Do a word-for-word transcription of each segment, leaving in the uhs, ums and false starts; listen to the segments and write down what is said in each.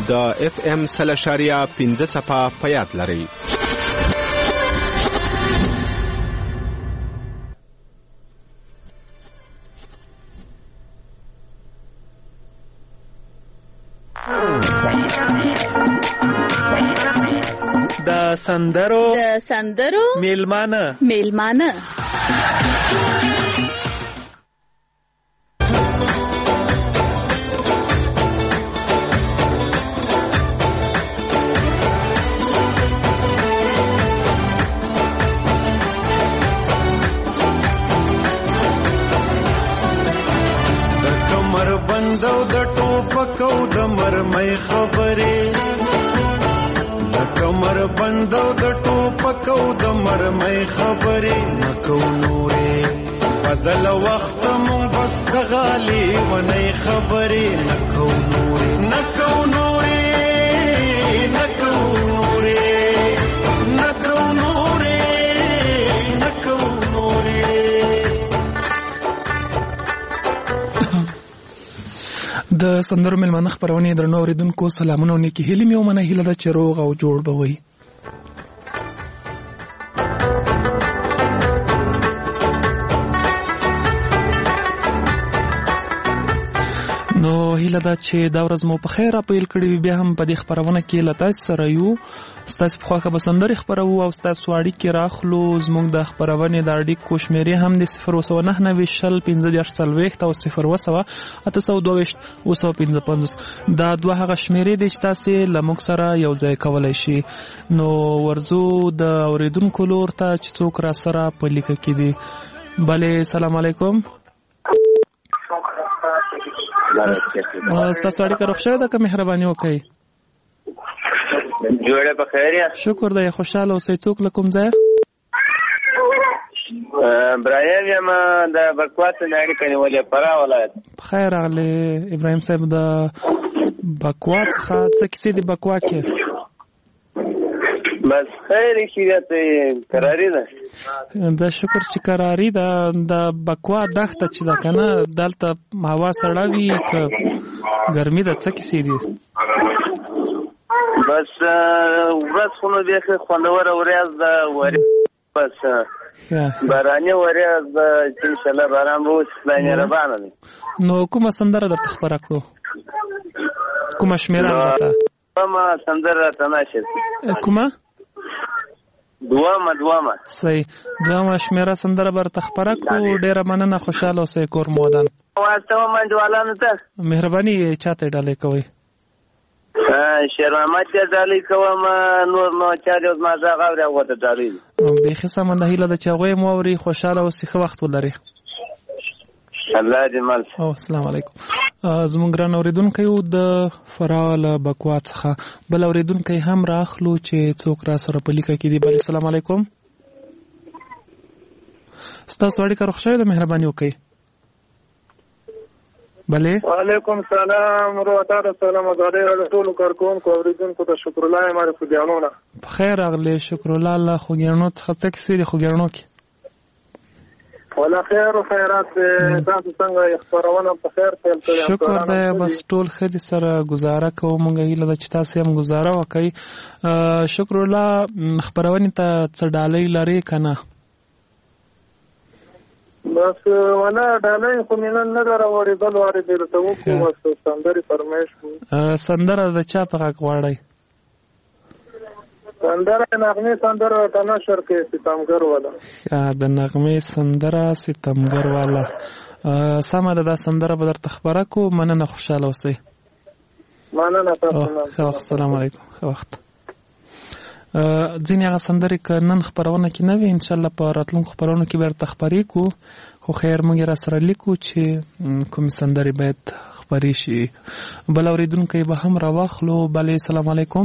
د اف ام سل اشاریه پنځه څپه په یاد لرئ. د سندرو د سندرو میلمانه میلمانه د کمر بندو د ټوپکو د مرمۍ خبرې کمر بندو د ټوپکو د مرمۍ خبرې نکو نورې بدل وخت مون بس د غالي ونی خبرې نکو نورې نکو نورې نکو نورې نکو نورې نکو نورې. د سندرو میلمانه خپرونې درنو اوریدونکو سلامونه او نیکی هیلې مې ومنه. هیله ده چې روغ او جوړ به وئ. نو هیله ده چې دا ورځ مو په خیر اپیل کړی وي. بیا هم په دې خپرونه کې له تاسو سره یو ستاسو په خواږه به سندرې خپروو او ستاسو اړیکې راخلو. زموږ د خپرونې د اړیکو شمیرې هم د صفر اوه سوه نهه نوي شل پنځه دېرش څلوېښت او صفر اوه سوه اته سوه دوه ویشت اوه سوه پنځه پنځوس. دا دوه هغه شمیرې دي چې تاسو له موږ سره یو ځای کولی شي. نو ورځو د اوریدونکو لور ته چې څوک را سره په لیکه کې دي. بلې سلام علیکم. ستاسو اړیکه روغ شوې ده که مهرباني وکړئ؟ جوړه په خیر یا شکر دی. خوشاله اوسئ. څوک له کوم ځای؟ ابراهیم یم د بکوات نه اړیکه نیولې فراه ولایت. خیر راغلی ابراهیم صاحب د بکوات څخه. څه کیسې دي بکوات کې؟ بس خیر شریعت قراری ده. د شکر چې قراری ده. د بکوا دښته چې ده که نه دلته هوا سړه وي که ګرمي ده؟ څه کیسې دي؟ بس ورځ خو نو بیخي خوندوره ورځ ده. ورځ بس باراني ورځ ده چې انشاءالله باران به وشي. خدای مهربانه دی. نو کومه سندره درته خپره کړو؟ کومه شمېره البته؟ دومه سندره راته نشي. کومه؟ دوامه دوامه صحیح. دوامه شمیره سندره برته خپره کړو. ډیره مننه. خوشاله اوسئ. کور مو ودان. واسطه منځوالانو ته مهرباني چاته ډالۍ کوئ؟ شیر محمد ته ډالۍ کوم. نور نو چا دې ما زغ اوري هغه ته ډالۍ. بیخي سمه ده. هیله ده چې هغوی مو اوري. خوشاله اوسئ. ښه وخت ولرئ. الله دې مل. او السلام علیکم. زموږ ګران اوریدونکی د فراه له بکوا څخه بل اوریدونکی هم راخلو چې څوک را سره په لیکه کې دي. بلې سلام علیکم. ستاسو اړیکه روغ شوې ده؟ مهرباني وکړئ. بلې وعلیکم سلام ورحمة الله سلام ازادۍ راډیو ټولو کارکوونکو اوریدونکو ته شکر الله یم د خوږیاڼو نه. په خیر راغلی. شکر الله له خوږیاڼو څخه. څه کیسې دي خوږیاڼو کې؟ ولا خیر او خیرات. تاسو څنګه خبرونه په خیر پیل کړئ؟ شکر دی. بس ټول ښه دي. سره گزاره کوو. موږ هیله ده چې تاسو هم گزاره وکړئ. شکر الله خبرونې ته څه ډالۍ لرئ که نه؟ بس ولا ډالۍ خو مې نن نه ده راوړېدل. واردې درته وکړو. بس سندرې فرمایش کوو. سندره د چا په غږ غواړئ؟ سندره نغمې سندره ته نشر کې ستمګر والا. د نغمې سندره ستمګر والا. سمه ده. دا سندره به درته خپره کړو. مننه. خوشاله اوسئ. مننه تاسو نه. ښه وخت. السلام علیکم. ښه وخت. ځینې هغه سندرې که نن خپرونه کې نه وي انشاءالله په راتلونکو خپرونو کې به درته خپرې کړو. خو خیر موږ یې را سره لیکو چې کومې سندرې باید خپرې شي. بل اورېدونکی به هم راواخلو. بلې سلام علیکم.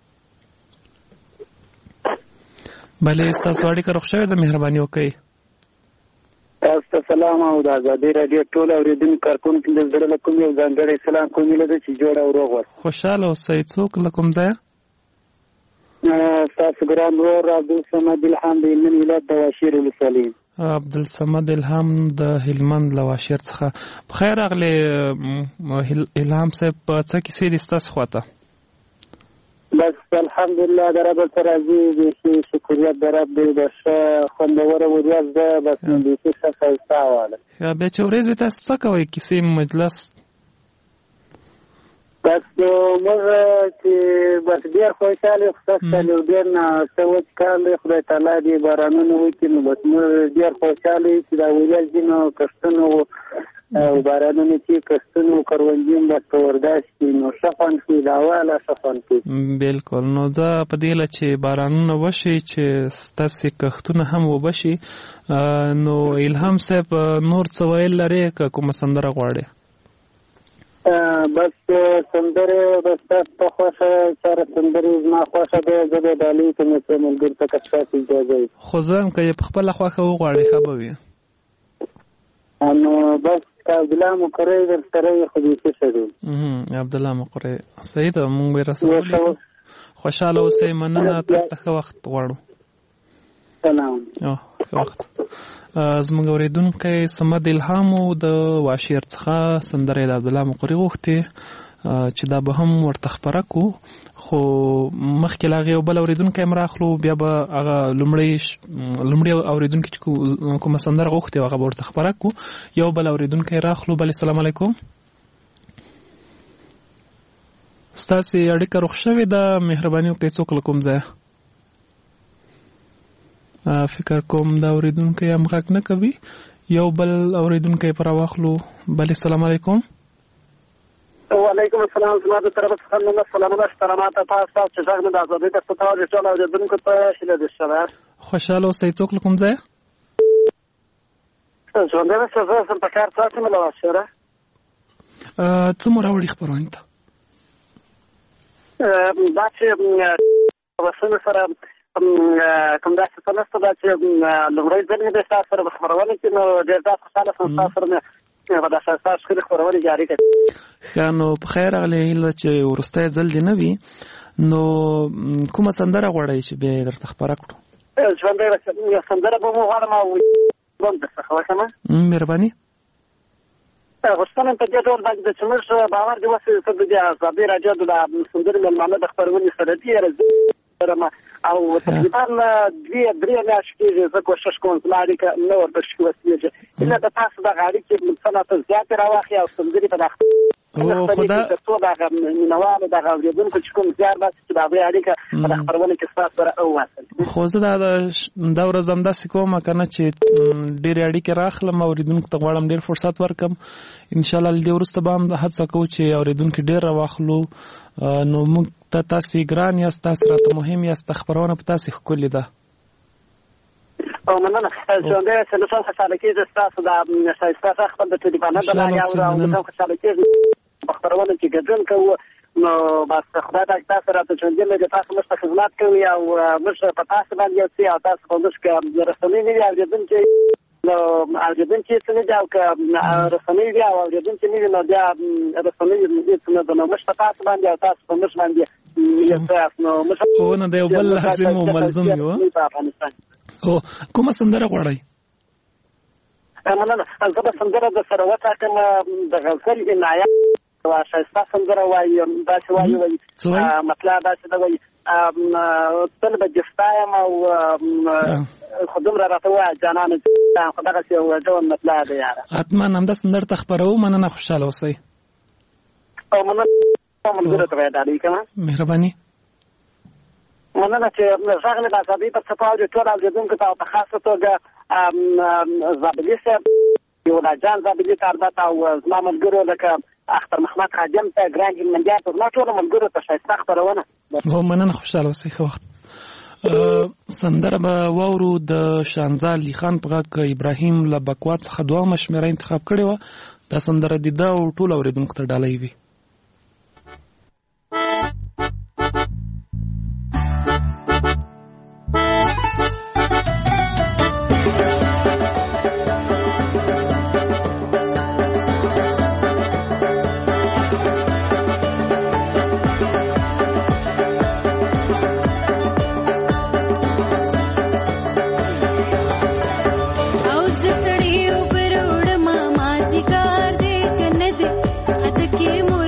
بلې ستاسو اړیکه روغ شوې ده؟ مهرباني وکړئ. تاسو ته سلام او د ازادۍ راډیو ټول اوریدونکو کارکوونکو له زړه له کوم یو ځانګړی سلام کوم. هیله ده چې جوړ او روغ وئ. خوشاله اوسئ. څوک له کوم ځایه؟ ستاسو ګران ورور عبدالصمد الهام د هلمند ولایت د واشیر ولسوالۍ. عبدالصمد الهام د هلمند له واشیر څخه. په خیر راغلی الهام صاحب. څه کیسې دي ستاسو خواته؟ بس الحمدلله در رب راضي دي شکریت در رب دې بس خوندوره ورځ ده بس دې څه ښه واله یا به چې ورځ تاسو څه کوي کیسې مجلس بس موږ چې بس ډېر خوشاله خوشاله ډېر نه څه وکړل خدای تعالی دې بارانونه وکړي نو بس موږ ډېر خوشاله چې دا ویل دي نو کښتونو او بارانونه چې کښتونو کروندین بس ورداشت نو شفن کې دا والا شفن کې بالکل نو دا په دې ل چې بارانونه وشي چې ستاسو کښتونه هم وبشي نو الهام صاحب نور څه ویل لري کوم سندره غواړي بس سندره بس په خوښه سره سندره ما خوښه ده زه د علي کوم څه ملګری ته کښته اجازه خو زه هم که په خپل خوښه وغواړي ښه به وي نو بس عبدالله مقری در سره خو دې څه شو عبدالله مقری صحیح ده مونږ به رسول خوشاله اوسئ مننه تاسو ته ښه وخت غواړو سلام ښه وخت زموږ اورېدونکی صمد الهام د واشیر څخه سندره د عبدالله مقری غوښتې چې دا به هم ورته خپره کړو خو مخکې له هغې یو بل اورېدونکی هم راخلو بیا به هغه لومړی لومړی اورېدونکي چې کومه سندره غوښتې هغه به ورته خپره کړو یو بل اورېدونکی راخلو بلې السلام علیکم ستاسې اړیکه روغ شوې ده مهرباني وکړئ څوک له کوم ځایه فکر کوم دا اورېدونکی هم غږ نه کوي یو بل اورېدونکی پر راواخلو بلې السلام علیکم وعلیکم السلام زما د طرفه څخه نن سلامونه احترامات تاسو چې څنګه د آزادۍ تاسو ته د ټول اورېدونکو ته شله د شباب خوشاله اوسئ څوک له کوم ځای ژوند د څه څه په کار تاسو مله واشره څه مو راوړي خبرونه ته دا چې وسنه سره کوم دا څه تاسو دا چې لومړی ځل د تاسو سره خبرونه کې نو ډېر تاسو خوشاله سم تاسو سره په داسې اساس کې خبرونه جاری کړي ښه نو په خیر راغلی هیله چې وروستی ځل دې نه وي نو کومه سندره غواړئ چې بیا یې درته خپره کړو ژوندی سندره به مو غواړم او بم درڅخه وکړم مهرباني غوښتنه په دې ډول باندې چې موږ باور دې وسي چې د آزادۍ راډیو د سندرې مېلمانه د خپرونې سره دي او تقریبا دوی درې میاشتې کېږي زه کوشش کوم چې ما اړیکه نه ورته وسیږي ایله د تاسو دغه اړیکې مثلا ته زیاتې راواخلي او سندرې په داخل خدا څو دغه مینوالو دغه اورېدونکو چې کوم زیار باسي چې د هغوی اړیکه په دغه خپرونه کې ستاسو سره وواصل خو زه دا دا ورځ همداسې کوم که نه چې ډېرې اړیکې راخلم اورېدونکو ته غواړم ډېر فرصت ورکړم انشاءالله له دې وروسته به هم هڅه کوو چې اورېدونکي ډېر راواخلو نو موږ ته تاسې ګران یاست تاسې راته مهم یاست خپرونه په تاسې ښکلې ده او مننه ژوندی چې نه څوم خوشحاله کېږي ستاسو د ښایسته غږ خپل د ټلیفونه د لارې اورو او نه خوشحاله کېږي په خپرونه کې ګډون کوو نو بس خدای دې تاسو راته ژوندي لري تاسو موږ ته خدمت کوي او موږ په تاسو باندې یو څه او تاسو په موږ کې رسنۍ نه وي اورېدونکي نو اورېدونکي څه نه دي او که رسنۍ وي او اورېدونکي نه وي نو بیا رسنۍ څه نه ده نو موږ په تاسو باندې او تاسو په موږ باندې یو څه نو موږ خو نه د یو بل لازم او ملزم یو او کومه سندره غواړئ مننه زه به سندره د سره وټاکم د غزل عنایت ښایسته سندره وایي داسې وایي وایي مطلب داسې ده وایي تل به دې ستایم او خو دومره راته ووایه جانانه خو دغسې یو ډول مطلب دی یاره حتما همدا سندره ته خپروو مننه خوشحاله اوسئ او مننه ملګرو ته به یې ډالۍ کړم مهرباني مننه چې غږ مې د ازادۍ په څپه اوري ټول اورېدونکو ته او په خاصه توګه زابلي صاحب یولا جان زابلي ته البته او زما ملګرو لکه اختر محمد خادم ته ګران هلمندیان ته زما ټولو ملګرو ته ښایسته خپرونه هو مننه خوشحاله اوسئ ښه وخت سندره به واورو د شانزا علي خان په غږ ابراهیم له بکوا څخه دوهمه شمېره انتخاب کړې وه دا سندره د ده او ټولو اورېدونکو ته ډالۍ وي के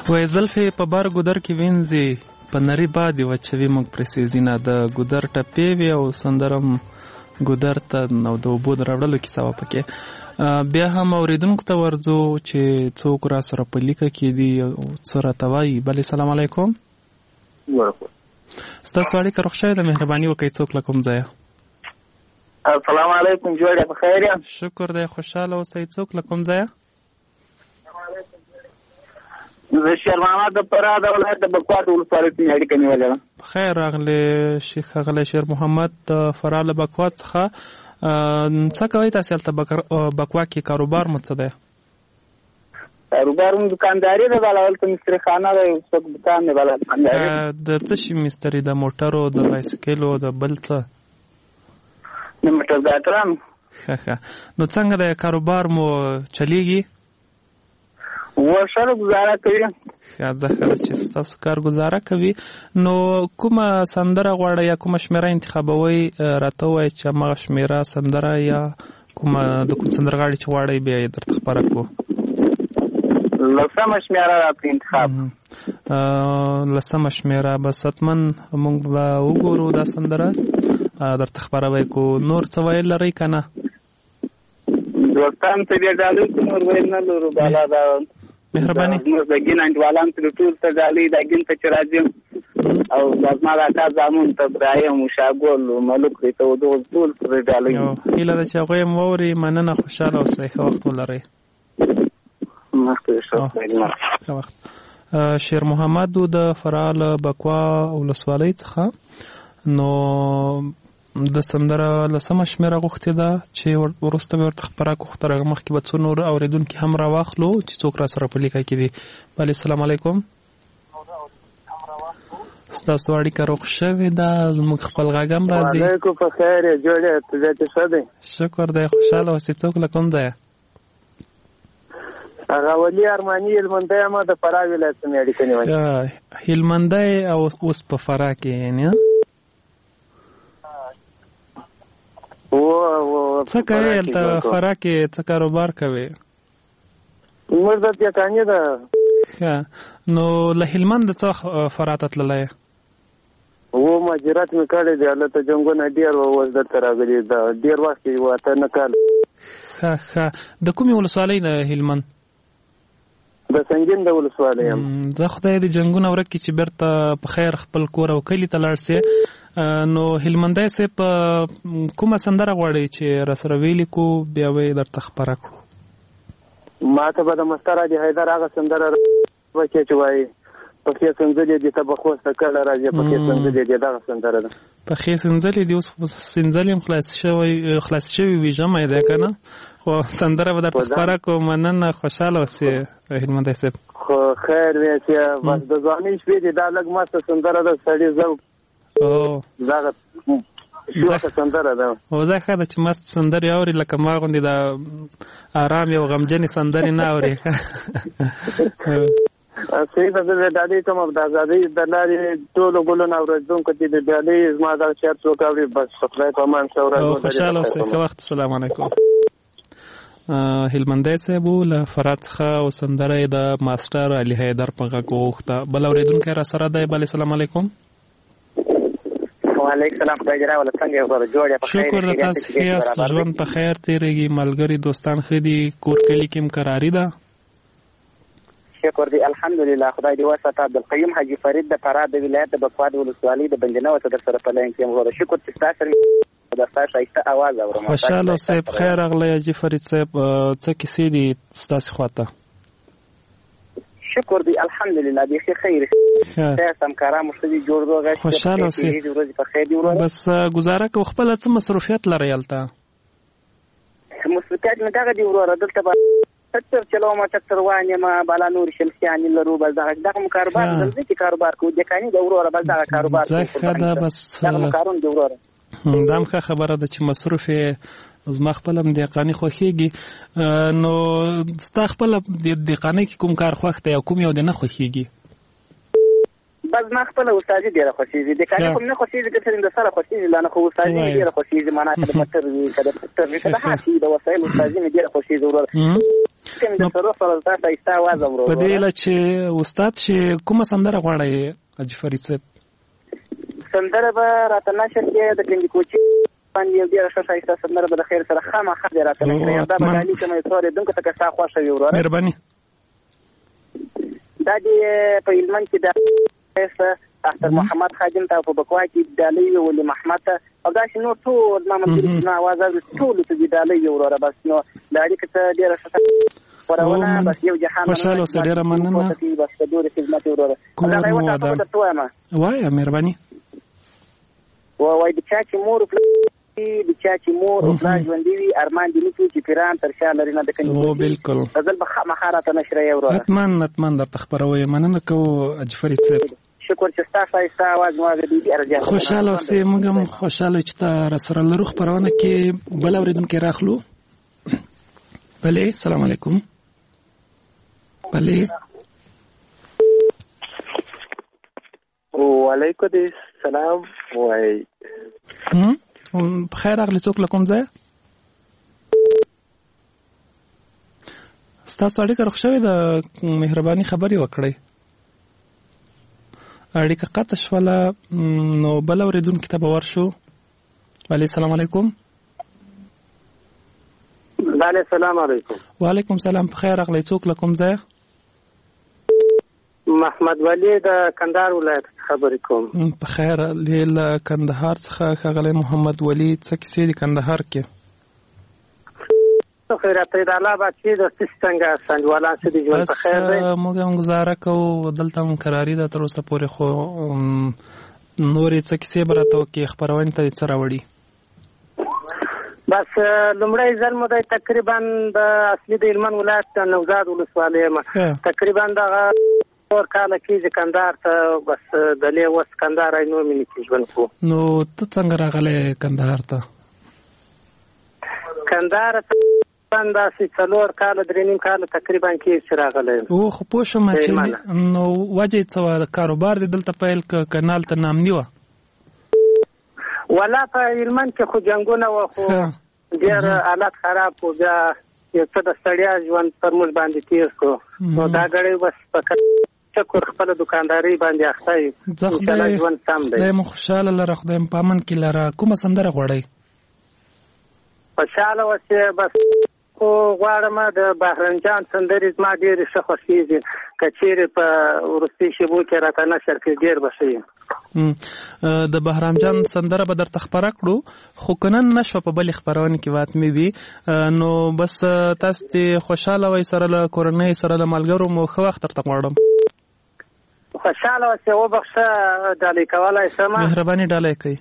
وای زلفې په بار ګودر کې وینځي په نری بادي وچوي موږ پرې سیزینه د ګودر ټپې وي او سندرم ګودر ته نو د اوبو د راوړلو کیسه وه پکې. بیا هم اورېدونکو ته ورځو چې څوک را سره په لیکه کې دي څه راته وایي. بلې سلام علیکم. ستاسو اړیکه روغ شوې ده، مهرباني وکړئ څوک له کوم ځایه؟ السلام علیکم، جوړ په خیر یم؟ شکر دی، خوشحاله اوسئ. څوک له کوم ځایه؟ زه شیر محمد د فراه د ولایت د بکوات ولسوالۍ څخه اړیکه نیولې ده. خیر راغلی شیخ ښاغلی شیر محمد د فراه له بکوات څخه. څه کوئ تاسې هلته بکوات کې؟ کاروبار مو څه دی؟ کاروبار مو دکانداري ده، بله هلته مستري خانه ده، یو څوک دکان دی، بله دکانداري. د څه شي مستري؟ د موټرو، د بایسکلو، د بل څه؟ د موټرګاټرانو. ښه ښه. نو څنګه د کاروبار مو چلیږي؟ ورسره ګزاره کوي. ښه ده ښه ده چې ستاسو کار ګزاره کوي. نو کومه سندره غواړئ یا کومه شمېره انتخابوئ؟ راته ووایئ چې هماغه شمېره سندره یا کومه د کوم سندرغاړي چې غواړئ بیا یې درته خپره کړو. لسمه شمېره راته انتخاب. لسمه شمېره بس حتمن موږ به وګورو دا سندره درته خپره به یې کړو. نور څه ویل لرئ که نه؟ دوستان ته بیا ډالۍ څه نور ویل نه لرو، بالا دا مهرباني زموږ د ګین انډیوالان ته ټول ته ډالۍ دا ګین ته چې راځي او دا زما د اکا زامن ته ابراهیم شاګل ملک دی ته دغه ټول پرې ډالۍ. هیله ده چې هغوی هم واوري. مننه، خوشحاله اوسئ، ښه وخت ولرئ. ښه وخت. شیر محمد د فراه له بکوا ولسوالۍ څخه. نو د سندره لسمه شمېره غوښتې ده چې وروسته مې ورته خپره کړو، خو تر هغه مخکې به څو نور اورېدونکي هم راواخلو چې څوک را سره په لیکه کې دي. بلې سلام علیکم. ستاسو اړیکه روغ شوې ده، زموږ خپل غږ هم راځي. وعلیکم په خیر یې جوړې طبیعت ښه دی؟ شکر دی، خوشحاله اوسئ. څوک له کوم ځایه؟ هغه ولي ارماني هلمندی یم، د فراه ولایت څخه مې اړیکه نیولې. هلمندی او اوس په فراه کې یعنې څه کوې هلته فراه کې؟ څه کاروبار کوې؟ موږ د دیکاني ده. ښه. نو له هلمند څه فراه ته تللی یې؟ و مهاجرت مې کړی دی، هلته جنګونه ډېر وه، اوس دلته راغلي ده ډېر وخت یې و اته نه کال. ښه ښه. د کومې ولسوالۍ د هلمند؟ د سنګین د ولسوالۍ یم. زه خدای دې جنګونه ورک کړي چې بېرته په خیر خپل کور او کلي ته لاړ سې. نو هلمندی صاحب کومه سندره غواړئ چې را سره ویلې کړو بیا به یې درته خپره کړو؟ ما ته به د مستر علي حیدر هغه سندره وکړې چې وایي پښې سنځلې دي ته به خوسته کله راځي، پښې سنځلې دي، دغه سندره ده. پښې سنځلې دي، اوس سنځلې هم خلاص شوی خلاص شوي وي، ژمی دی که نه؟ خو سندره به درته خپره کړو. مننه، خوشحاله اوسې هلمندی صاحب. خو خیر دی چې بس د ځوانۍ شپې دي، دا لږ مسته سندره ده، سړي ذوق دغه شوخه سندره ده. او دا ښه ده چې مست سندرې اوري، لکه ما غوندې د ارام یو غمجنې سندرې نه اوري. صحیح ده، زه د ډالۍ کوم د ازادۍ د لارې ټولو ګلونه اورېدونکو چې د ډالۍ زما دغه شعر څوک اوري بس خدای په امان ښه ورځ ولري. خوشحاله اوسئ، ښه وخت. السلام علیکم. هلمندی صاحب له فراه څخه او سندره یې د ماسټر علي حیدر په غږ وغوښته. بل اورېدونکی را سره دی. بلې سلام علیکم. وعلیکم سلام، خدای دې راوله. څنګه یې غواړو؟ جوړ یې په خیر؟ شکر د تاسو ښه یاست؟ ژوند په خیر تېرېږي؟ ملګري دوستان ښه دي؟ کور کلي کې هم کراري ده؟ شکر دی، الحمدلله. خدای دې وساته. عبدالقیوم حاجي فرید د فراه د ولایت د بکوات ولسوالۍ د بندینه وته در سره په لاین کې یم. غواړو شکر چې ستا سره د ستا ښایسته اواز اورم. خوشحاله اوسئ. خیر راغلی حاجي فرید صاحب. څه کیسې دي ستاسې خوا ته؟ شکر دی، الحمدلله. بیخي خیر سم کارا مشتری جوړ دوغه. خوشحاله اوسئ. بس گزاره کو خپل څه مصروفیت لري هلته؟ مصروفیت مې دغه دی وروره، دلته به ټکټر چلوم، ټکټر وانیم، بالا نور شمسیانې لرو، بس دغه دغه کاروبار دلته کې کاروبار کوو، دکاني د وروره بس دغه کاروبار ځکه دا بس دغه کارون دی وروره. دا هم ښه خبره ده چې مصروف یې. زما خپل هم دهقاني خوښېږي. نو ستا خپل دهقانۍ کې کوم کار خوښ دی او کوم یو دې نه خوښېږي؟ بس ما خپله استادي ډېره خوښېږي، دهقاني خو مې نه خوښېږي، دلته د سره خوښېږي، لا نه خو استادي مې ډېره خوښېږي. معنا که د مټر وي که د ټکټر وي که د هر شي د وسایل استادي مې ډېره خوښېږي وروره. چې د سروخ سره تاسو ایستا आवाज اورو په دې لا چې استاد چې کومه سندره غواړي حاجی فرید صاحب سندره به راته نشر کې د کندي کوچي باندې یو ډیر ښه شایسته سندره به د خیر سره خامخا دې راته نشر دا به علي کومه څورې دونکو ته که تاسو خوښه وي ورور مهرباني دا دې په علمن کې دا اختر محمد خادم ته په بکوا کې دالي ولي محمد او دا شنو ټول ما مې نه आवाज ټول ته دالي ورور بس نو دا اړیکه ته ډیر ښه ورونه بس یو جهان خوشاله اوسه ډیره مننه بس د دوی خدمت ورور دا یو څه ته وایم وای مهرباني وای د چا چې مور د چا چې مور او پلار ژوندي وي ارمان دي نو چې پیران تر شا لري نه د کني او بالکل غزل به مخاراته نشره یو ورور اتمن اتمن د تخبروي مننه کو حاجی فرید صاحب شکر چې تاسو ایستا आवाज مو غوډي دي ارجه خوشاله اوسئ موږ هم خوشاله چې تاسو سره لروخ پرونه کې بل اوریدونکو راخلو بله السلام علیکم بله وعلیکم السلام وای هم بخیر اغلی څوک لکم ځای ستاسو اړیکه روښ شوې ده مهرباني خبرې وکړئ اړیکه قطع شوله نو بل اوریدونکي ته به ورشو بله السلام علیکم بله السلام علیکم وعلیکم سلام بخیر اغلی څوک لکم ځای محمد ولی د کندهار ولایت خبرې کوم په خیر له کندهار څخه ښاغلی محمد ولی څه کیسې دي کندهار کې خیرات د الله بچی د څنګه څنګه څه دي ژوند په خیر دی موږ هم گزاره کوو دلته هم قراری ده تر اوسه پورې خو نورې څه کیسې به راته وکړي خپرونې ته څه راوړي بس لومړی ځل مو دی تقریبا د اصلي د هلمند ولایت د نوزاد ولسوالۍ یم تقریبا دغه څلور کاله کېږي کندهار ته بس دلې اوس کندهار نو مې نه کېږي ژوند کوو نو ته څنګه راغلی کندهار ته کندهار ته داسې څلور کاله درې نیم کاله تقریبا کېږي چې راغلی او خو پوه شوم چې نو وجه یې څه وه کاروبار دې دلته پیل که کنال ته نامني وه ولا په هلمند کې خو جنګونه وه خو ډېر حالت خراب و بیا یو څه د ستړیا ژوند پر موږ باندې تېر کړو نو دا ګړی بس په شکر خپله دوکاندارۍ باندې اخته یو انشاءالله ژوند سم دی خدای مو خوشحاله لره خدای مو په امن کې لره کومه سندره غواړئ خوشحاله اوسې بس خو غواړم د بهرنجان سندرې زما ډېرې ښه خوښېږي که چېرې په وروستي شېبو کې راته نشر کړي ډېر به ښه وي د بهرامجان سندره به درته خپره کړو خو که نن نه شوه په بلې خپرونې کې واتمې وي نو بس تاسو دې خوشحاله وئ سره له کورنۍ سره له ملګرو مو ښه وخت درته غواړم خوشحاله اوسې وبخښه ډالۍ کولی شم مهرباني ډالۍ کوئ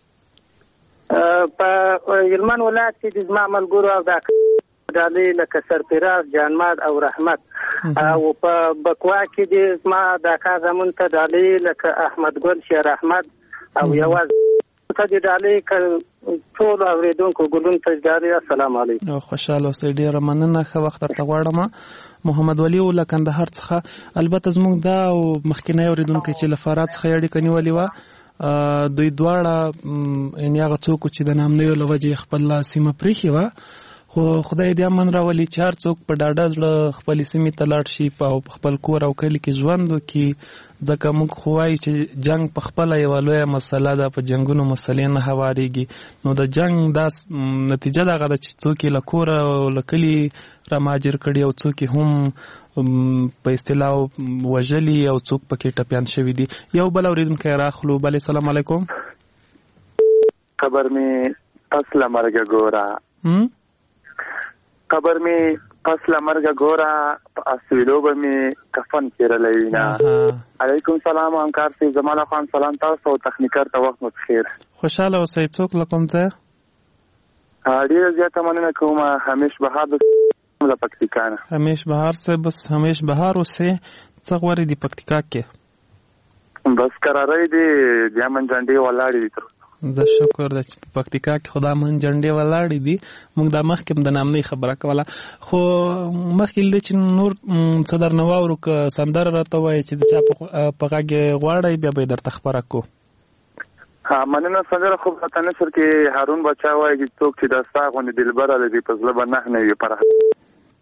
په هلمند ولایت کې د زما ملګرو او دا ډالۍ لکه سرفراز جانماد او رحمت او په بکوا کې د زما د اکا زمون ته ډالۍ لکه احمد ګل شیر احمد او یوازې ته د ډالۍ ټول اورېدونکو ګلون ته ډالۍ السلام علیکم خوشحاله اوسئ ډېره مننه ښه وخت درته غواړم محمد ولی له کندهار څخه البته زموږ دا او مخکینی اورېدونکی چې له فراد څخه اړیکه نیولې وه دوی دواړه یعنې هغه څوک چې د نامنیو له وجې خپله سیمه پرېښې وه خو خدای دې امن راولي چې هر څوک په ډاډه زړه خپلې سیمې ته لاړ شي او په خپل کور او کلي کې ژوند وکړي ځکه موږ خو وایو چې جنګ په خپله یوه لویه مسله ده په جنګونو مسلې نه هوارېږي نو د جنګ دا نتیجه دغه ده چې څوک یې له کوره او له کلي رامهاجر کړي او څوک یې هم په اصطلاح وژلي او څوک پکې ټپیان شوي دي یو بل اورېدونکی راخلو بلې السلام علیکم خبر مې پس له مرګه ګوره قبر می پس لمرګه ګوره په اسویلو به می کفن کېرلی وینه علیکم سلام همکار صاحب زما له خوا سلام تاسو او تخنیکر ته وخت مو بخیر خوشحاله اوسئ څوک له کوم ځای ډېره زیاته مننه کوم همیش بهار د پکتیکا نه همیش بهار صاحب بس همیش بهار اوسئ څه غواړئ د پکتیکا کې بس قرارۍ دي د امن جنډې ولاړې دي تر زه شکر ده چې په پکتیکا کې خو د امن جنډې ولاړې دي موږ دا مخکې هم د نامنۍ خبره کوله خو مخکې له چې نور څه درنه واورو که سندره راته ووایي چې د چا په غږ یې غواړئ بیا به یې درته خپره کړو مننه سندره خو راته نشر کې هارون بچا وایي چې څوک چې د ستا غوندې دلبره لري په زړه به نه نه وي پر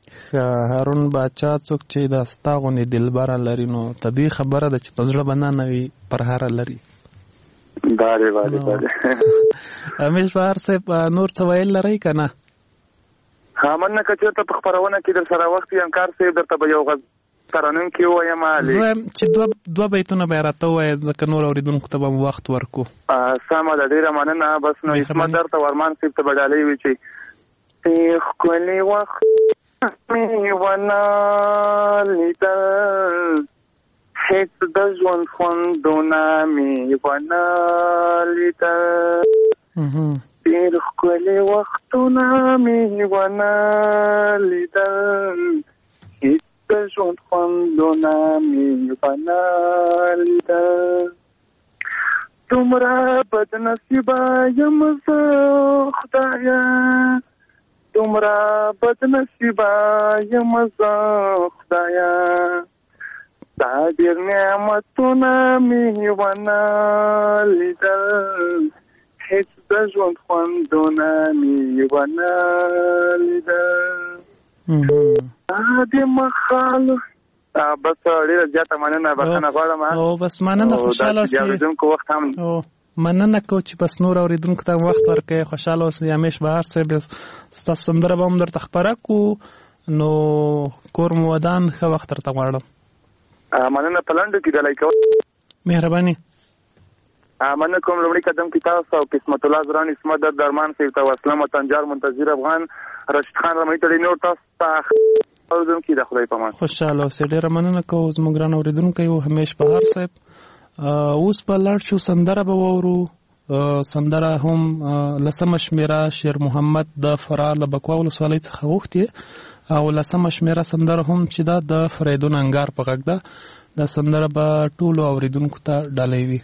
هارون باچا څوک چې د ستا غوندې دلبره لري نو طبیعي خبره ده چې په زړه به نه وي پرهاره لري. بله بله بله. همیش بهر صاحب نور څه ویل لرئ که نه؟ ها مننه که چېرته په خپرونه کې در سره وخت یم کار صاحب درته به یو غږ ترنم کې ووایم. زه وایم چې دوه دوه بیتونه به یې راته ووایې ځکه نور اورېدونکو ته به مو وخت ورکړو. سمه ده ډېره مننه. بس نو عصمت درته ورمان صاحب ته به ډالۍ وي چې ښکلي وخت مې ونه لیدل هېڅ د ژوند خوندونه مې ونه لیدل ډېر ښکلي وختونه مې ونه لیدل هېڅ د ژوند خوندونه مې ونه لیدل دومره بدنصیبه یم زه خدایه دومره بدنصیبه یم زه خدایه دا ډېر نعمتونه مې ونه لیدل هېڅ د ژوند خوندونه مې ونه لیدل دا د مخال بس ډېره زیاته مننه بخښنه غواړم. او بس مننه خوشحاله اوسئ. اورېدونکو وخت هم مننه کوو چې بس نور اورېدونکو ته وخت ورکوئ. خوشحاله اوسئ. همیش بهر صاحب ستاسو سندره به هم درته خپره کړو نو کور مو ودان ښه وخت درته غواړم. مننه په لنډو کې ډالۍ کول مهرباني. مننه کوم لومړي قدم کې تاسو او قسمت الله زران عصمت در درمان صاحب ته وسلام وطنجار منتظر افغان رشید خان رمې تړي نور تاسو ته اورېدونکي د خدای په امان. خوشحاله اوسئ. ډېره مننه کوو زموږ ګران اورېدونکی و همیش بهر صاحب. اوس په لاړ شو سندره به واورو. سندره هم لسمه شمېره شیر محمد د فراه له بکوا ولسوالۍ څخه غوښتې او لسمه شمېره سندره هم چې ده د فریدون انګار په غږ ده. دا سندره به ټولو اورېدونکو ته ډالۍ وي.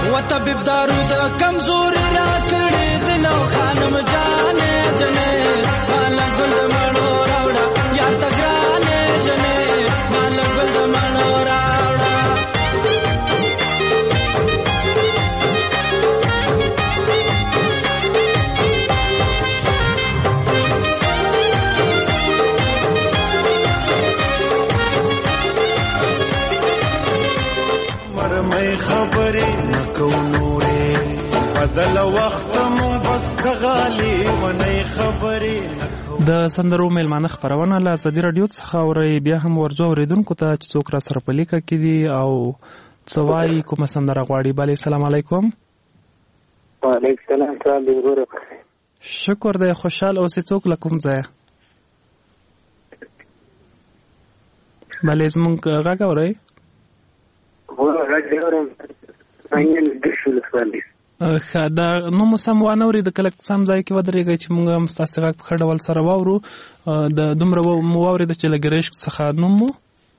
و طبيب دارو د کمزوري را کړې د نو خانم جانې جنې مال ګل د مړو راوړه یا تګرانې جنې مال ګل د مړو راوړه مرمۍ خبرې نکو نورې بدل وخت مو بس کغالي ونی خبرې د سندرو میلمانه خبرونه له ازادي رادیو څخه اورئ. بیا هم ورځو اوریدونکو ته چې څوک را سره په لیکه کې دي او څه وایي کومه سندره غواړي. بله السلام علیکم. وعلیکم السلام. سلام دی ورور. شکر دی. خوشحال اوسې. څوک له کوم ځایه؟ بله زمونږ غږ اورئ؟ هو غږ دی اورم. څنګه دې شول خپل ښه دا نو مو سم وانه اورېده. کله سم ځای کې ودرېږئ چې موږ هم ستاسې غږ په ښه ډول سره واورو. د دومره مو واورېده چې له ګرشک څخه نوم مو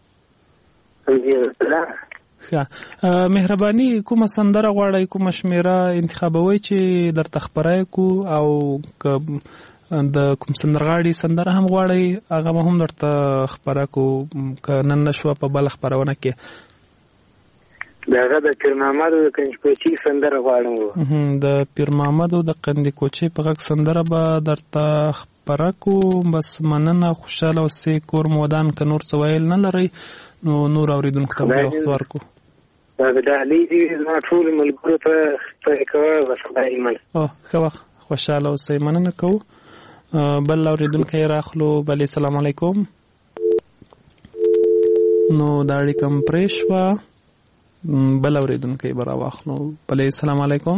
ښه مهرباني کومه سندره غواړئ کومه شمېره انتخابوئ چې درته خپره یې کړو او که د کوم سندرغاړي سندره هم غواړئ هغه به هم درته خپره کړو که نن نه شوه په بله خپرونه کې. دغه د پیر محمد د قندیکوچي سندره غواړم. د پیر محمد د قندیکوچي په غږ سندره به درته خپره کړو. بس مننه. خوشحاله اوسئ. کور مو ودان که نور څه ویل نه لرئ نو نور اورېدونکو ته به وخت ورکړو. د ډالۍ دي زما ټولو ملګرو ته خپرې کوه. بس خدای ایمن. ښه وخت. خوشحاله اوسئ. مننه کوو. بل اورېدونکی راخلو. بلې السلام علیکم. نو دا اړیکه م پرې شوه. بل اوریدونکی به راواخلو. بله السلام علیکم.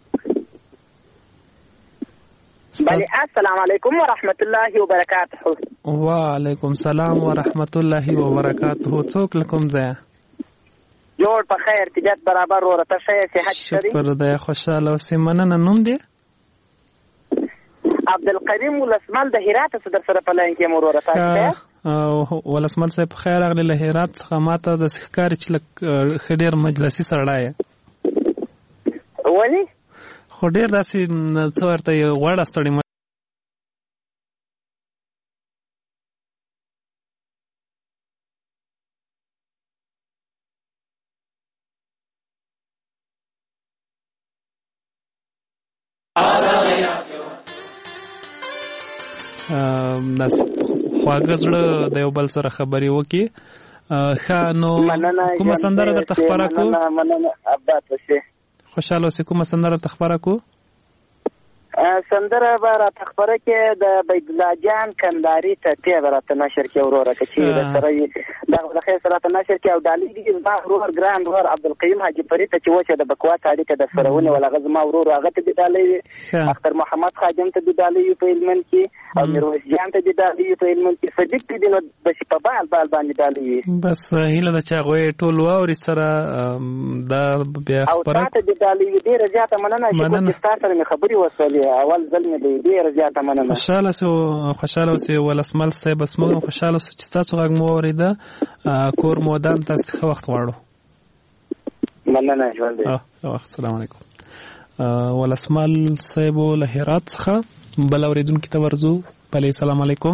بله السلام علیکم ورحمت الله وبرکاته. وعلیکم سلام ورحمت الله وبرکاته. څوک له کوم ځایه؟ جوړ په خیر طبیعت برابر ورته ښه صحت شری. شکر دی. خوشحاله اوسې. مننه. نوم دی عبدالقدیم ولسمل د هرات څخه در سره په لاین کې مور ورته تاسو ولسمل صاحب په خیر راغلی. له هرات څخه ماته داسې ښکاري چې لږ ښه ډېر مجلسي سړی یې. ولې؟ خو ډېر داسې څه ورته یې غوړه ستړې داسې خواږه زړه د یو بل سره خبرې وکړي. ښه نو کومه سندره درته خپره کړو؟ خوشحاله اوسې. کومه سندره درته خپره کړو؟ سندره به راته خپره کې د بیدالله جان کندهاري ټپې به راته نشر کې وروره که چې درسره یې دغه د خیر سره راته نشر کې او ډالۍ دي زما ورور ګران ورور عبدالقیوم حاجي فرید ته چې وچه د بکوات اړیکه د سره ونیول هغه زما ورور هغه ته دې ډالۍ وي. اختر محمد خادم ته دې ډالۍ وي په هلمند کې او میرویس جان ته دې ډالۍ وي په هلمند کې. صدیق چې دي نو بس په بال بال باندې ډالۍ وي. بس هیله ده چې هغوی ټول واوري سره دا بیا خپره او تا ته دې ډالۍ وي. ډېره زیاته مننه چې ستا سره مې خبرې وشولې. اول ځل مې دی ډېره زیاته مننه. خوشحاله سو خوشحاله اوسې ولسمل صاحب. بس موږ هم خوشحاله سو چې ستاسو غږ مو واورېده. کور مو ودان. تاسو ته ښه وخت غواړو. مننه. ژوند دی. ښه وخت. سلام علیکم. ولسمل صاحب له هرات څخه. بل اورېدونکي ته ورځو. بلې سلام علیکم.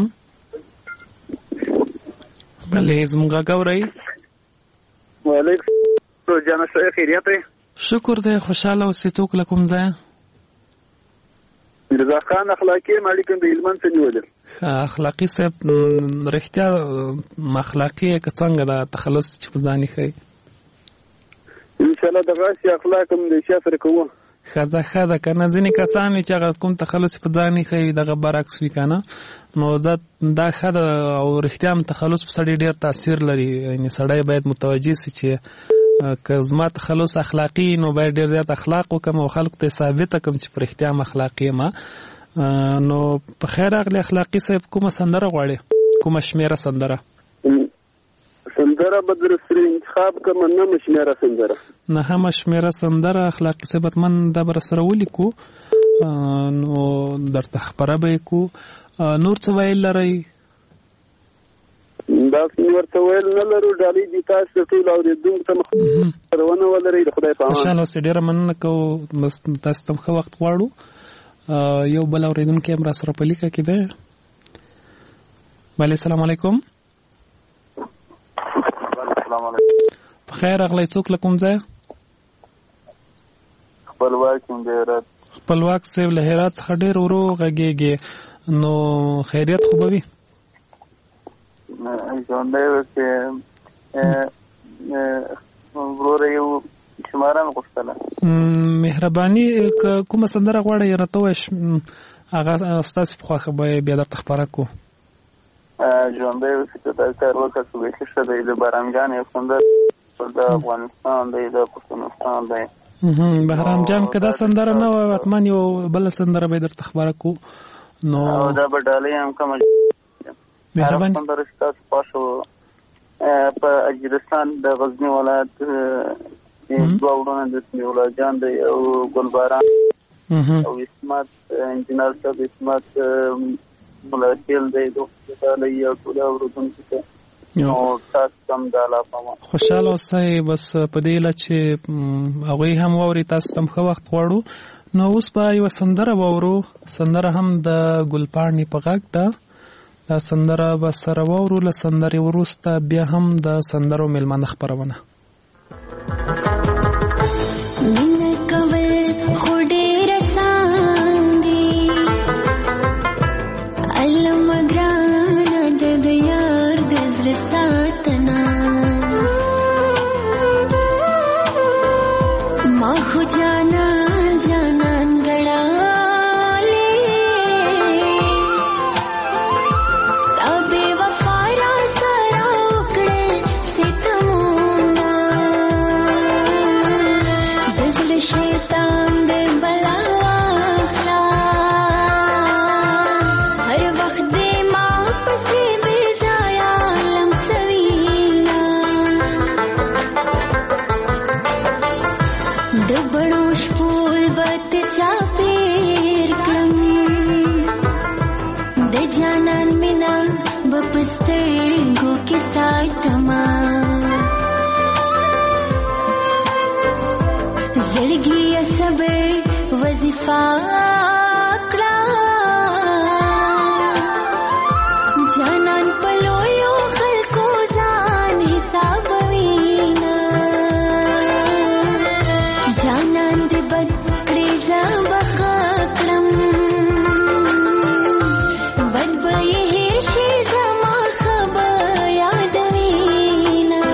بلې زموږ غږ اورئ؟ وعلیکم جانه ښه خیریت دی؟ شکر دی. خوشحاله اوسې. څوک له کوم ځایه؟ رضا خان اخلاقي م اړیکه د هلمند څخه نیولې. اخلاقي صاحب رښتیا اخلاقي که څنګه د تخلص چې په ځان یې ښایي؟ انشاءالله دغسې اخلاق هم د چا سره کوو. ښځه ښه ده که نه. ځینې کسان وي چې هغه کوم تخلص په ځان یې ښایي دغه برعکس وي که نه. نو دا ښه ده او رښتیا هم تخلص په سړي ډېر تاثیر لري. یعنې سړی باید متوجه سي چې که زما تخلص اخلاقي نو باید ډېر زیات اخلاق وکړم او خلکو ته ثابته کړم چې په رښتیا هم اخلاقي یم. نو په خیر راغلی اخلاقي صاحب. کومه سندره غواړې؟ کومه شمېره سندره؟ سندره به در سره انتخاب کړم. نهمه شمېره سندره. نهمه شمېره سندره اخلاقي صاحب حتمن دا به راسره ولیکو نو درته خپره به یې کړو. نور څه ویل لرئ؟ دا ورته ویل نه لرو ډالۍ دي تاسو ټول اورېدونکو ته خبرونه ولرئ د خدای په امان. خوشحاله اوسئ. ډېره مننه کوو. تاسو ته ښه وخت غواړو. یو بل اورېدونکی هم را سره په لیکه کې دی. بله السلام علیکم. السلام علیکم. بخیر راغلی. څوک له کوم ځایه؟ خپلواک یم د هرات. خپلواک صاحب له هرات څخه ډېر ورو غږېږې، نو خیریت خو به وي؟ ژوندی اوسې. وروره یو شماران غوښتله. مهرباني که کومه سندره غواړئ راته ووایه، هغه ستاسې په خوښه به بیا درته خپاره کړو. ژوندی اوسې که دا کار وکړه څو بیخي ښه دی. د بهرام جان یو سندر د افغانستان دی، د پښتونستان دی. بهرام جان که دا سندره نه وه حتما یو بله سندره به یې درته خپاره کړو. نو دا به ډالۍ هم کمه مهرباني سندره چې تاسو خوښه وه. په اجرستان د غزني ولایت دوه وروڼه د سمیع الله جان دی او ګلباران او اسمت انجینر صاحب اسمت ملاکیل دی. د ډالۍ او ټول اورېدونکو ته نو تاسو هم د الله په امان. خوشحاله اوسئ. بس په دې هیله چې هغوی هم واوري، تاسو ته هم ښه وخت غواړو. نو اوس به یوه سندره واورو. سندره هم د ګلپاڼې په غږ ده. دا سندره به سره واورو. له سندرې وروسته بیا هم د سندرو میلمانه خپرونه. مینه کول خو ډېر اسان دي، علمه ګرانه د د یار د زړه ساتنه. ما خو جانان جانان ګڼلې، تا بې وفا را سره وکړل ستمونه. د زړه شیطان دې بلا واخلا، هر وخت دې ما پسې بې ځایه لمسوینه. د بڼو شپول به ته چاپېر کړم، د جانان مینه به په سترګو کې ساتمه. زړګي صبر وظیفه کړه، جانان په لویو خلکو ځان حسابوینه. جانان دې بد کړې زه بخښه کړم، بد به یې هېر شي زما ښه به یادوینه.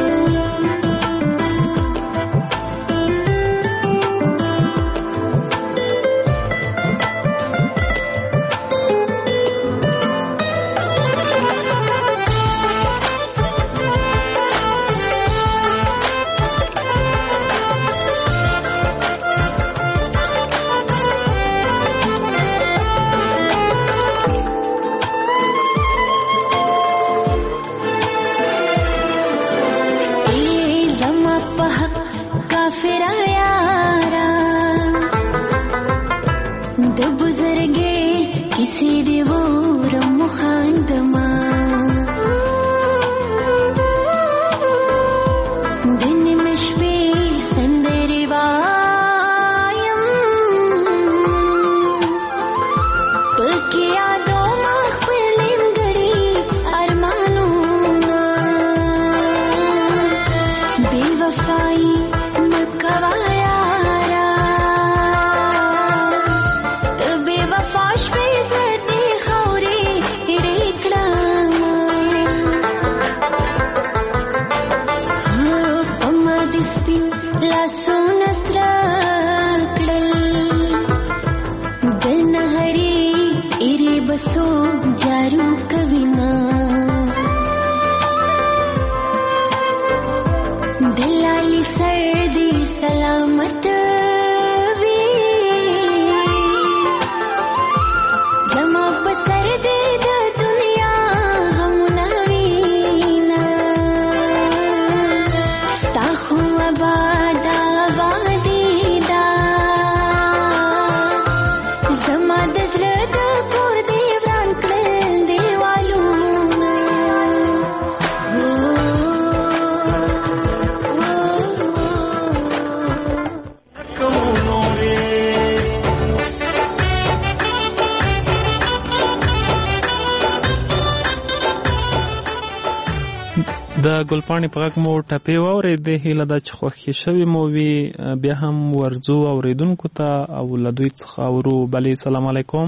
د ګلپاڼې په غږ مو ټپې واورېدې. هیله ده چې خوښې شوې مو وي. بیا هم ورځو اورېدونکو ته او له دوی څخه اورو. بلې سلام علیکم.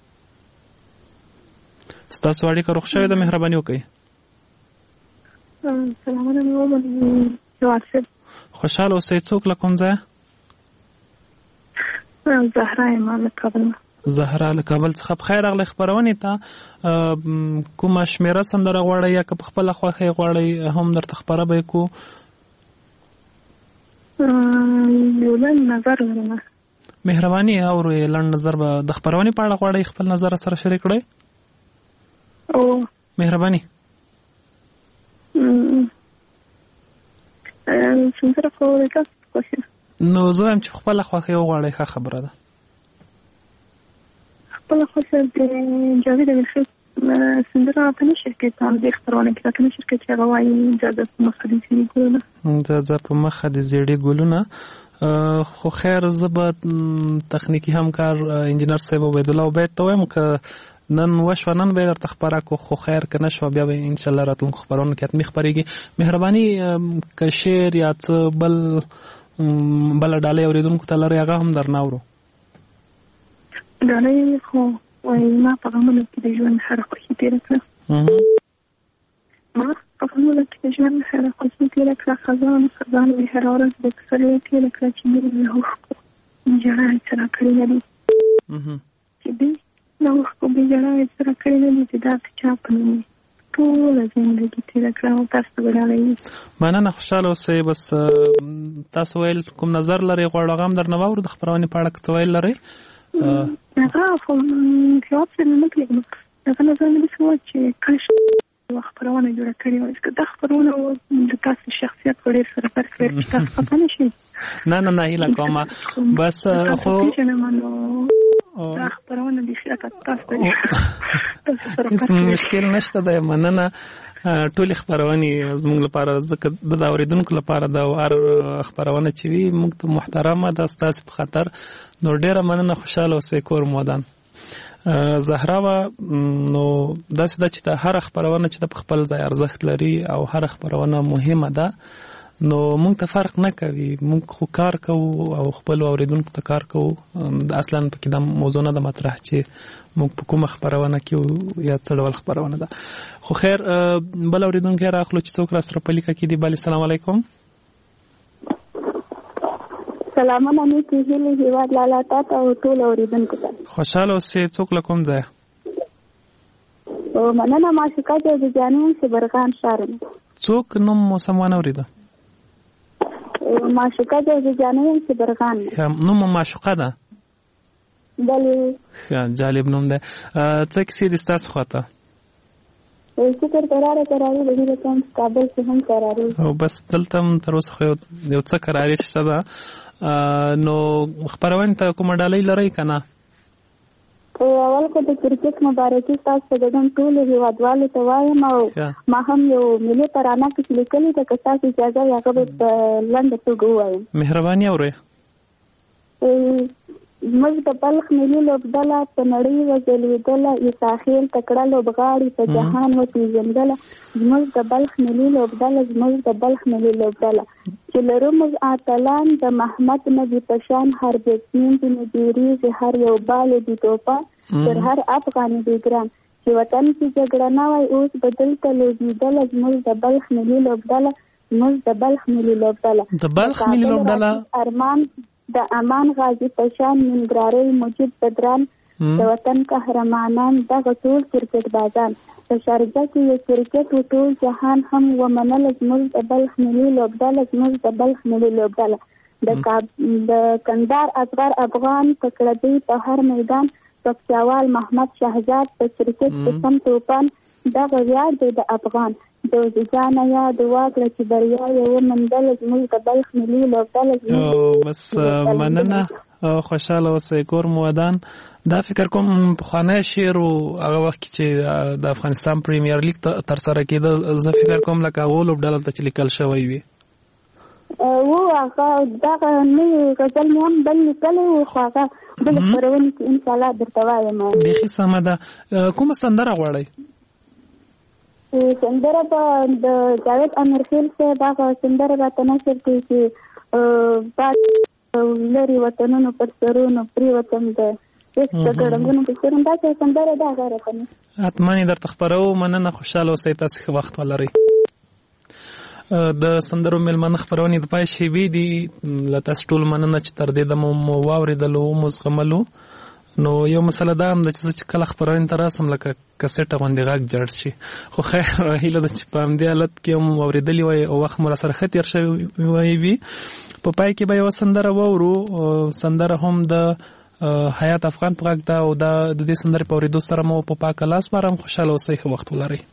ستاسو اړیکه روغ شوې ده؟ مهرباني وکړئ. سلام علیکم. خوشحاله اوسئ. څوک له کوم ځایه؟ زهرا یم له کابل. زهرا له کابل څخه. په خیر راغلی خپرونې ته. کومه شمېره سندره غواړئ یا که په خپله خوښه یې غواړئ هم درته خپره به یې کړو؟ یو لنډ نظر لرم. مهرباني اورو. لنډ نظر به د خپرونې په اړه غواړئ خپل نظر سره شریک کړئ؟ او مهرباني. سندره خو تاسو خوښه. نو زه وایم چې خپله خوښه یې وغواړئ. ښه خبره ده. خپله خوښه د جاوید امیرخېل سندره په نشر کې په همدې خپرونه کې په نشر کې چې هغه وایي ځه په مخه دې زیړي ګلونه. ځه په مخه دې زیړي ګلونه. خو خیر زه به تخنیکي همکار انجینر صاحب عبیدالله عبید ته وایم که نن وشوه نن به درته خپره کړو، خو خیر که نه شوه بیا به انشاءالله راتلونکو خپرونو کې حتمي خپرېږي. مهرباني که شعر یا څه بل بله ډالۍ اورېدونکو ته لرئ هغه هم درنه اورو. ډالۍ خو وایي ما په غمونو کې د ژوند هره خوښي تېره کړه. ما په غمونو کې د ژوند هره خوښي تېره کړه. خزان خزان مې هره ورځ د کسرې تېره کړه چې مې له اوښکو ژړا یې څه راکړې نه دي چې دې له اوښکو بې ژړا یې څه راکړې نه دي چې دا د چا په نوم یې ټوله زندګي تېره کړه. او تاسو به ډالۍ وي. مننه. خوشحاله اوسئ. بس تاسو ویل کوم نظر لرئ غواړو هغه هم درنه واورو. د خپرونې په اړه که څه ویل لرئ؟ هغه خو جواب سره نه کړم. هغه نظر مې داسې و چې کاش یوه خپرونه جوړه کړې وای چې دا خپرونه د تاسو شخصیت په ډېر سره فرق کوي چې تاسو خفه نه شئ. نه نه نه هیله کومه. بس خو دا خپرونه بیخي تاسو ته هېڅ مشکل نشته دی. مننه. ټولې خپرونې زموږ لپاره ځکه د اورېدونکو لپاره د هر خپرونه چې وي موږ ته محترمه ده. ستاسې په خاطر نو ډېره مننه. خوشحاله اوسئ. کور مو ودان. زهرا وه. نو داسې ده چې د هره خپرونه چې د په خپل ځای ارزښت لري او هره خپرونه مهمه ده نو موږ ته فرق نه کوي. موږ خو کار کوو او خپلو اورېدونکو ته کار کوو. اصلا پکې دا موضوع نه ده مطرح چې موږ په کومه خپرونه کې یا څه ډول خپرونه ده. خو خیر بل اورېدونکی راخلو چې څوک را سره په لیکه کې دي. بلې سلام علیکم. سلامونه مې کې هیلې هېواد لالا تا ته او ټول اورېدونکو ته. خوشحاله اوسئ. څوک له کوم ځایه؟ مننه. معشوقه جوزجاني یم شبرغان ښار یم. څوک نوم مو سم ونه اورېده؟ معشوقه جوزجاني یم شبرغان. نوم مو معشوقه ده؟ بلې. ښه جالب نوم دی. څه کیسې دي ستاسو خواته؟ شکر کراره کراري د دې کوم کابل کې هم کراري. او بس دلته هم تر اوسه خو یو څه کراري شته ده. نو خپرونې ته کومه ډالۍ لرئ که نه؟ اول خو د کرکټ مبارکي تاسو ته د ټولو هېوادوالو ته وایم او ما هم یو ملي ترانه پکې لیکلې ده. که تاسو اجازه وي هغه به په لنډه توګه ووایم. مهرباني اورئ. زموږ د بلخ ملي لوبډله په نړۍ وځلېدله، عیساخیل تکړه لوبغاړي په جهان وپېژندله. زموږ د بلخ ملي لوبډله زموږ د بلخ ملي لوبډله چې لرو موږ اتلان د محمد نبي په شان هر جسمین دې نه جوړېږي هر یو بال دې توپان تر هر افغان دې ګران چې وطن کې جګړه نه وای اوس به دلته لوبېدله. زموږ د بلخ ملي لوبډله زموږ د بلخ ملي لوبډله د بلخ ملي لوبډله ارمان د امان غازی پشان ننګرهاري مجید بدران د وطن قهرمانان دغه ټول کرکټ بازان په شارجه کې یو کرکټ و ټول جهان هم ومنله. زموږ د بلخ ملي لوبډله زموږ د بلخ ملي لوبډله د کندهار اصغر افغان تکړه دی په هر میدان. پکتیاوال محمد شهزاد په کرکټ په سم توپان دغه ویاړ دی د افغان. جوزجانه یاد واکړه چې بریا یې وموندله. زموږ د بلخ ملي لوبډله. بس مننه. خوشحاله اوسئ. کور مو ودان. دا فکر کوم پخوانی شعر و هغه وخت چې د افغانستان پریمیر لیګ ترسره کېده زه فکر کوم لکه هغو لوبډله ته چې لیکل شوی وي. و هغه دغه نوی غزل مې هم بل لیکلی و خو هغه بلې خپرونې کې انشاءالله درته وایم. بیخي سمه ده. کومه سندره غواړئ؟ سندره به د جاوید امیرخیل صاحب هغه سندره راته نشر کړي چې باد لرې وطنونو پر سرونو پرې وطن د عشق د ګړنګونو په سرونو داسې سندره ده هغه راته نشر. حتما یې درته خپروو. مننه، خوشحاله اوسئ، تاسې ښه وخت ولرئ. د سندرو مېلمانه خپرونې د پای شیبې دي. له تاسو ټولو مننه چې تر دې دمه مو واورېدلو، مو زغملو. نو یو مسله دا هم ده چې زه چې کله خپرونې ته راسم لکه کسټه غوندې غږ جړ شي، خو خیر هیله ده چې په همدې حالت کې هم اورېدلي وای او وخت مو راسره ښه تېر شوی وي. په پای کې به یوه سندره واورو. سندره هم د حیات افغان په غږ ده او دا د دې سندرې په اورېدو سره مو په پاکه لاس بارم. خوشحاله اوسئ، ښه وخت ولرئ.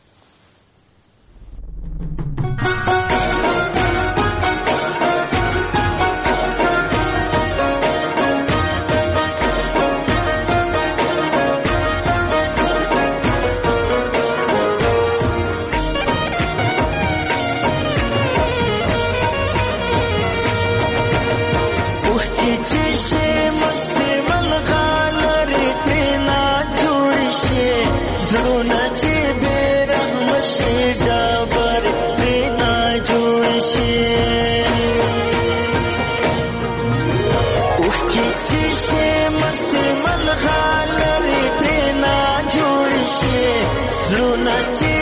Lunatic